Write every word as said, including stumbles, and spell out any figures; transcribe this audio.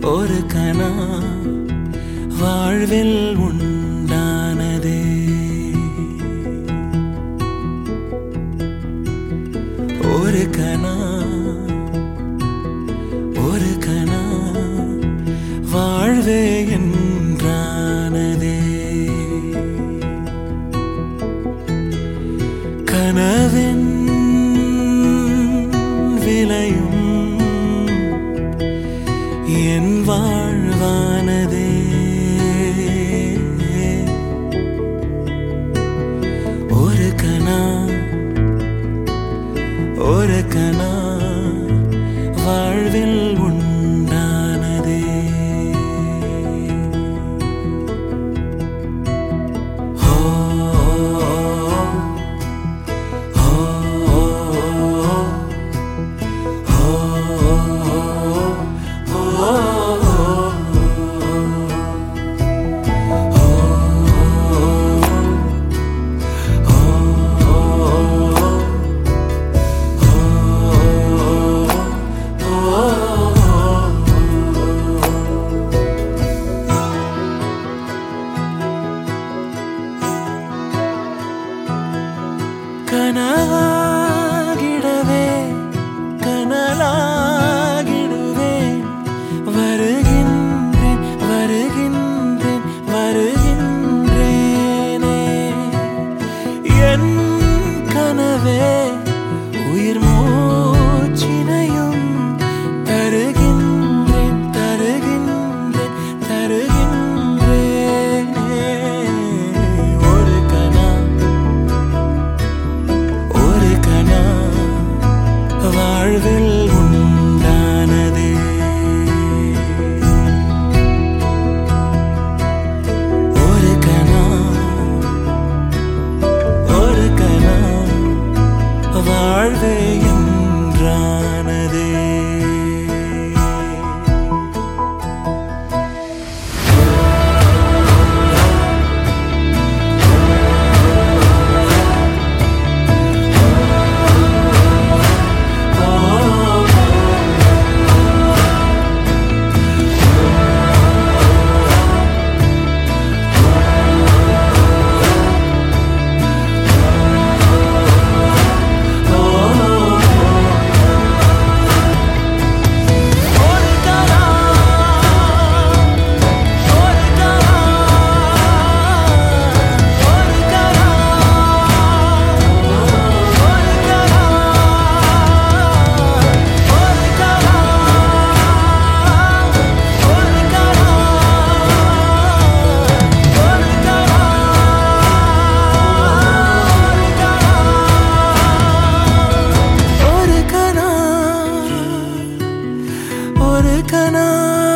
ஒரு கனா வாழ்வில் உண்டானதே. ஒரு கனா ஒரு கனா வாழ்வே என்றானதே. கனவின் விலையும் என் வாழ்வானதே. ஒரு கனா ஒரு கனா வாழ்வில் உண்டானதே. ஓ கனவாகிடவே கனலாகிடுவேன். வருகின்றேன் வருகின்றேன் வருகின்றேனே. என் கனவே உயிர் மூச்சினையும் தருகின்றேன் தருகின்றேன் தருகின்றேனே. ஒரு கனா ஒரு கனா வாழ்வில் உண்டானதே. ஒரு கனா ஒரு கனா வாழ்வே என்றானதே. ஒரு கனா